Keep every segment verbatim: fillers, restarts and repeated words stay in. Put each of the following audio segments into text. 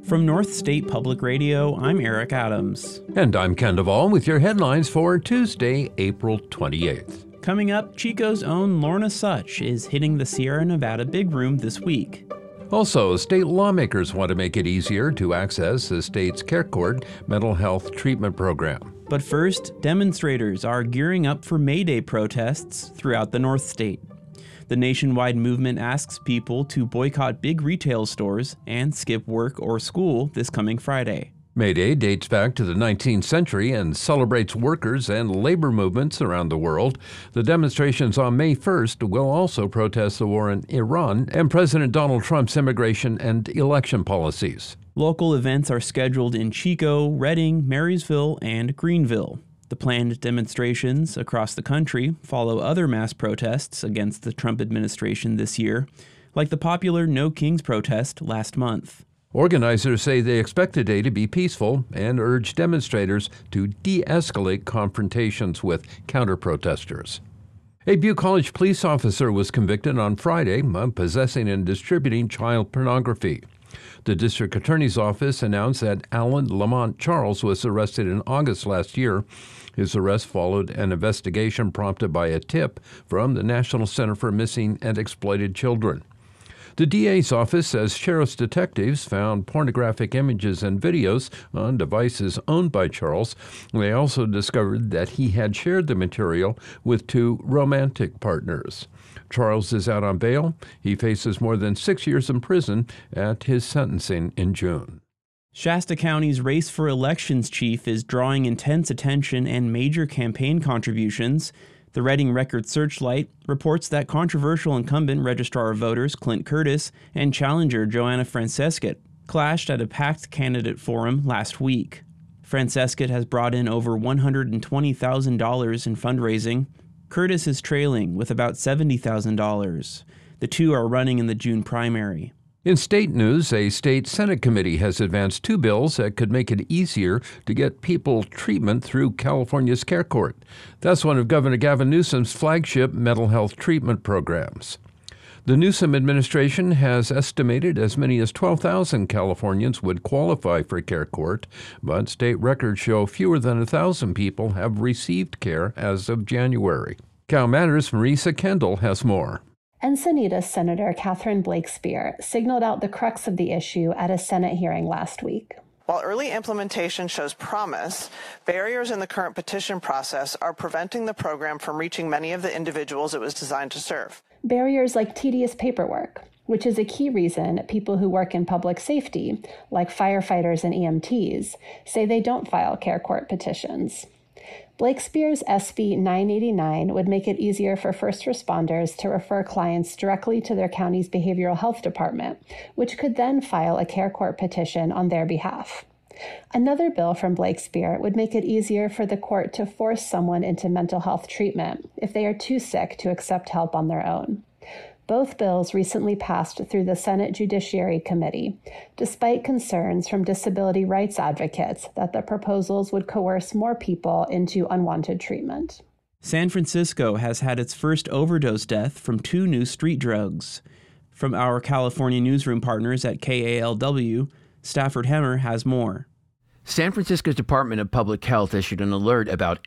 From North State Public Radio, I'm Eric Adams. And I'm Ken Duvall with your headlines for Tuesday, April twenty-eighth. Coming up, Chico's own Lorna Such is hitting the Sierra Nevada Big Room this week. Also, state lawmakers want to make it easier to access the state's CareCourt mental health treatment program. But first, demonstrators are gearing up for May Day protests throughout the North State. The nationwide movement asks people to boycott big retail stores and skip work or school this coming Friday. May Day dates back to the nineteenth century and celebrates workers and labor movements around the world. The demonstrations on May first will also protest the war in Iran and President Donald Trump's immigration and election policies. Local events are scheduled in Chico, Redding, Marysville, and Greenville. The planned demonstrations across the country follow other mass protests against the Trump administration this year, like the popular No Kings protest last month. Organizers say they expect the day to be peaceful and urge demonstrators to de-escalate confrontations with counter-protesters. A Butte College police officer was convicted on Friday of possessing and distributing child pornography. The district attorney's office announced that Alan Lamont Charles was arrested in August last year. His arrest followed an investigation prompted by a tip from the National Center for Missing and Exploited Children. The D A's office says sheriff's detectives found pornographic images and videos on devices owned by Charles. They also discovered that he had shared the material with two romantic partners. Charles is out on bail. He faces more than six years in prison at his sentencing in June. Shasta County's race for elections chief is drawing intense attention and major campaign contributions. The Redding Record Searchlight reports that controversial incumbent registrar of voters Clint Curtis and challenger Joanna Francescott clashed at a packed candidate forum last week. Francescott has brought in over one hundred twenty thousand dollars in fundraising. Curtis is trailing with about seventy thousand dollars. The two are running in the June primary. In state news, a state Senate committee has advanced two bills that could make it easier to get people treatment through California's CareCourt. That's one of Governor Gavin Newsom's flagship mental health treatment programs. The Newsom administration has estimated as many as twelve thousand Californians would qualify for CareCourt, but state records show fewer than one thousand people have received care as of January. Cal Matters' Marisa Kendall has more. Encinitas Senator Catherine Blakespear signaled out the crux of the issue at a Senate hearing last week. While early implementation shows promise, barriers in the current petition process are preventing the program from reaching many of the individuals it was designed to serve. Barriers like tedious paperwork, which is a key reason people who work in public safety, like firefighters and E M Ts, say they don't file CareCourt petitions. Blakespear's S B nine eighty-nine would make it easier for first responders to refer clients directly to their county's behavioral health department, which could then file a CareCourt petition on their behalf. Another bill from Blakespear would make it easier for the court to force someone into mental health treatment if they are too sick to accept help on their own. Both bills recently passed through the Senate Judiciary Committee, despite concerns from disability rights advocates that the proposals would coerce more people into unwanted treatment. San Francisco has had its first overdose death from two new street drugs. From our California newsroom partners at K A L W, Stafford Hemmer has more. San Francisco's Department of Public Health issued an alert about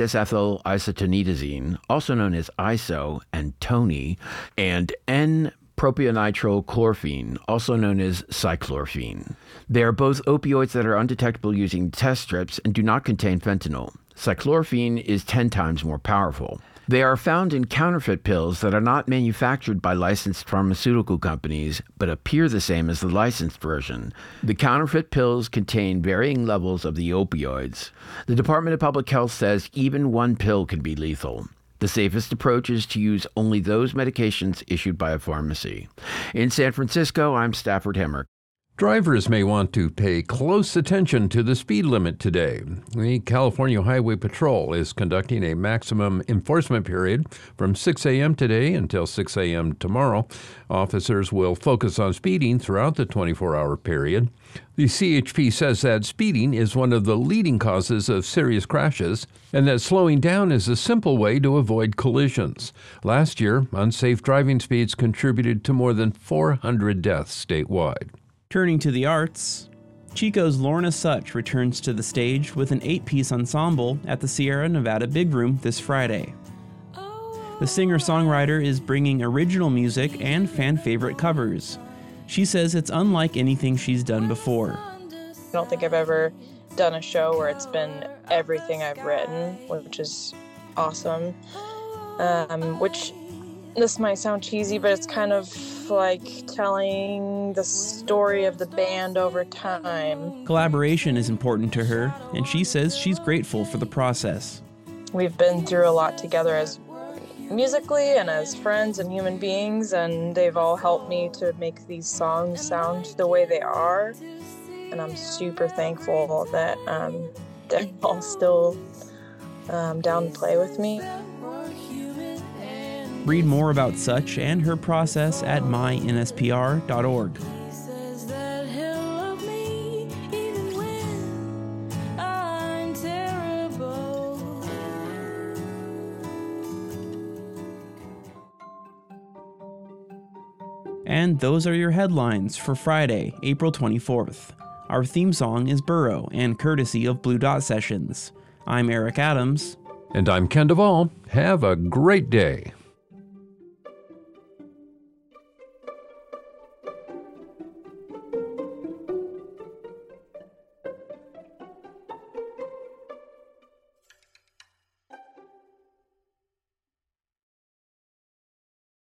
N-desethyl-isotonitazine, also known as I S O and Tony, and N-propionitrile-chlorphine, also known as cyclorphine. They are both opioids that are undetectable using test strips and do not contain fentanyl. Cyclorphine is ten times more powerful. They are found in counterfeit pills that are not manufactured by licensed pharmaceutical companies, but appear the same as the licensed version. The counterfeit pills contain varying levels of the opioids. The Department of Public Health says even one pill can be lethal. The safest approach is to use only those medications issued by a pharmacy. In San Francisco, I'm Stafford Hemmer. Drivers may want to pay close attention to the speed limit today. The California Highway Patrol is conducting a maximum enforcement period from six a.m. today until six a.m. tomorrow. Officers will focus on speeding throughout the twenty-four hour period. The C H P says that speeding is one of the leading causes of serious crashes and that slowing down is a simple way to avoid collisions. Last year, unsafe driving speeds contributed to more than four hundred deaths statewide. Turning to the arts, Chico's Lorna Such returns to the stage with an eight-piece ensemble at the Sierra Nevada Big Room this Friday. The singer-songwriter is bringing original music and fan-favorite covers. She says it's unlike anything she's done before. I don't think I've ever done a show where it's been everything I've written, which is awesome. Um, which, this might sound cheesy, but it's kind of like telling the story of the band over time. Collaboration is important to her, and she says she's grateful for the process. We've been through a lot together as musically and as friends and human beings, and they've all helped me to make these songs sound the way they are. And I'm super thankful that um, they're all still um, down to play with me. Read more about Such and her process at my N S P R dot org. And those are your headlines for Friday, April twenty-fourth. Our theme song is Burrow and courtesy of Blue Dot Sessions. I'm Eric Adams. And I'm Ken Duvall. Have a great day.